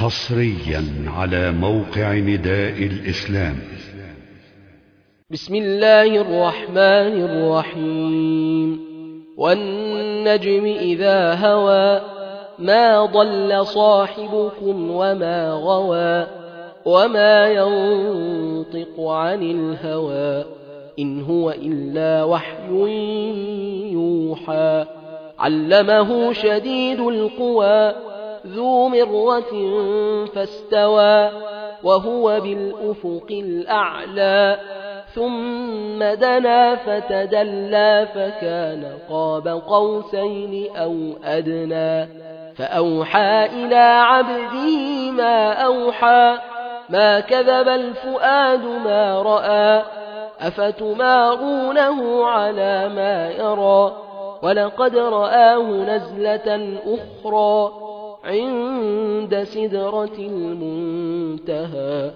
حصريا على موقع نداء الإسلام. بسم الله الرحمن الرحيم. والنجم إذا هوى ما ضل صاحبكم وما غوى وما ينطق عن الهوى إن هو إلا وحي يوحى. علمه شديد القوى ذو مرة فاستوى وهو بالأفق الأعلى ثم دنا فتدلى فكان قاب قوسين أو أدنى فأوحى إلى عبده ما أوحى ما كذب الفؤاد ما رأى أفتمارونه على ما يرى ولقد رآه نزلة أخرى عند سدرة المنتهى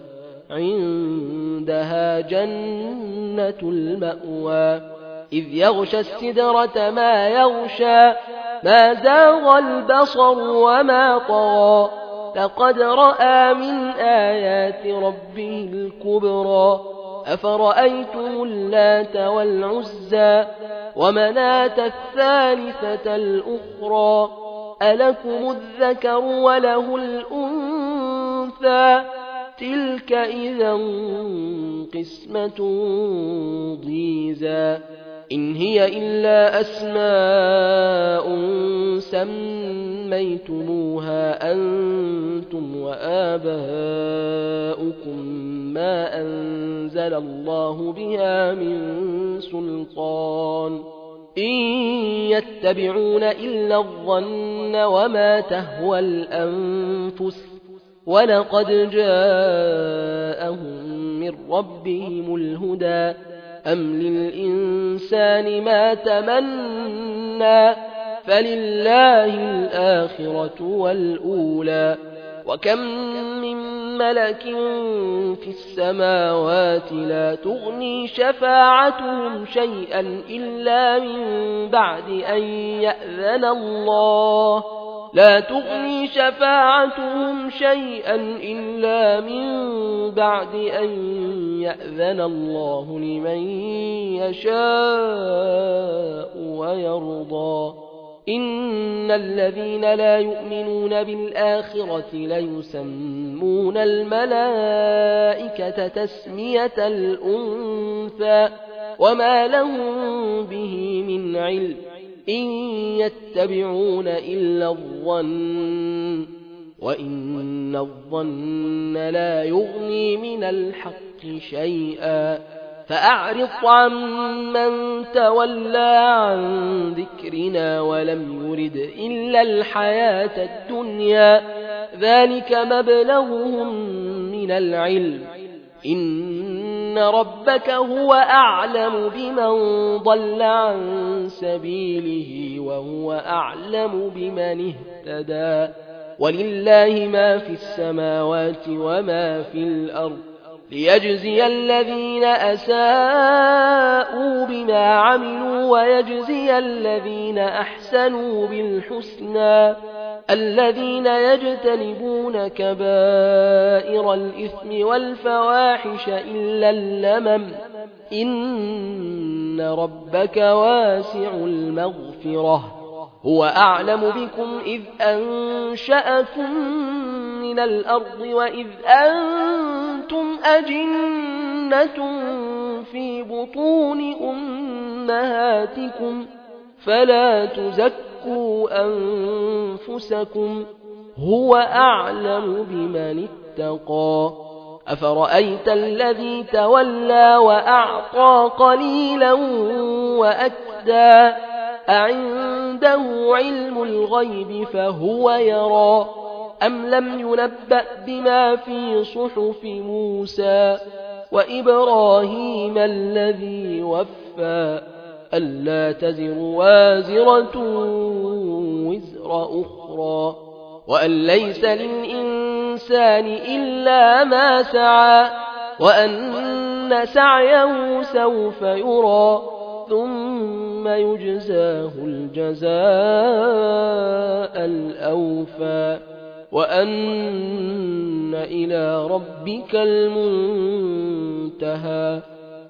عندها جنة المأوى إذ يغشى السدرة ما يغشى ما زاغ البصر وما طغى لقد رأى من آيات ربه الكبرى أفرأيتم اللات والعزى ومناة الثالثة الأخرى ألكم الذكر وله الأنثى تلك إذا قسمة ضيزى إن هي إلا أسماء سميتموها أنتم وآباؤكم ما أنزل الله بها من سلطان إن يتبعون إلا الظن وما تهوى الأنفس ولقد جاءهم من ربهم الهدى أم للإنسان ما تمنى فلله الآخرة والأولى وكم من ملك في السماوات لا تغني شفاعتهم شيئا إلا من بعد أن يأذن الله لا تغني شفاعتهم شيئا إلا من بعد أن يأذن الله لمن يشاء ويرضى إن الذين لا يؤمنون بالآخرة ليسمون الملائكة تسمية الأنثى وما لهم به من علم إن يتبعون إلا الظن وإن الظن لا يغني من الحق شيئا فأعرض عن من تولى عن ذكرنا ولم يرد إلا الحياة الدنيا ذلك مبلغهم من العلم إن ربك هو أعلم بمن ضل عن سبيله وهو أعلم بمن اهتدى ولله ما في السماوات وما في الأرض ليجزي الذين أساءوا بما عملوا ويجزي الذين أحسنوا بالحسنى الذين يجتنبون كبائر الإثم والفواحش إلا اللمم إن ربك واسع المغفرة هو أعلم بكم إذ أنشأكم من الأرض وإذ أنتم أجنة في بطون أمهاتكم فلا تزكوا أنفسكم هو أعلم بمن اتقى أفرأيت الذي تولى وأعطى قليلا وأكدى أعنده علم الغيب فهو يرى أم لم ينبأ بما في صحف موسى وإبراهيم الذي وفى ألا تزر وازرة وزر أخرى وأن ليس للإنسان إلا ما سعى وأن سعيه سوف يرى ثم يجزاه الجزاء الأوفى وأن إلى ربك المنتهى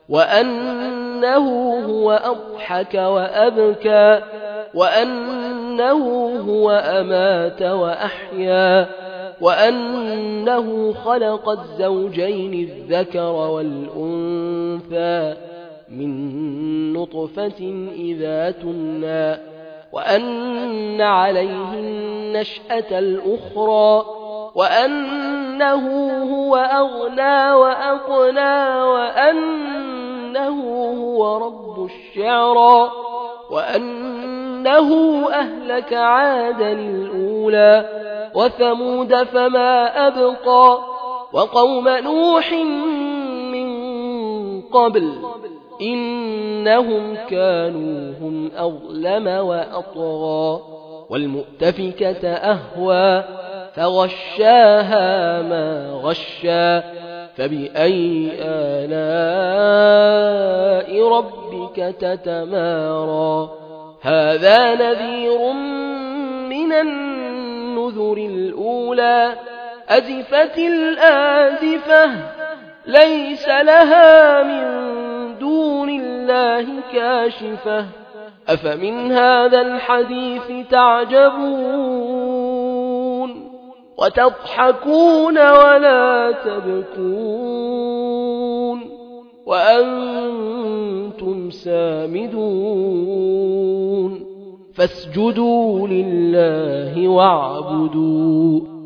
وأنه هو أضحك وأبكى وأنه هو أمات وأحيا وأنه خلق الزوجين الذكر والأنثى من نطفة إذا تمنى وأن عليه النشأة الأخرى وأنه هو أغنى وأقنى وأنه هو رب الشعرى وأنه أهلك عادا الأولى وثمود فما أبقى وقوم نوح من قبل إنهم كانوا هم أظلم وأطغى والمؤتفكة أهوى فغشاها ما غشا فبأي آلاء ربك تتمارى هذا نذير من النذر الأولى أزفت الآزفة ليس لها من دون الله كاشفة أفمن هذا الحديث تعجبون وتضحكون ولا تبكون وأنتم سامدون فاسجدوا لله واعبدوا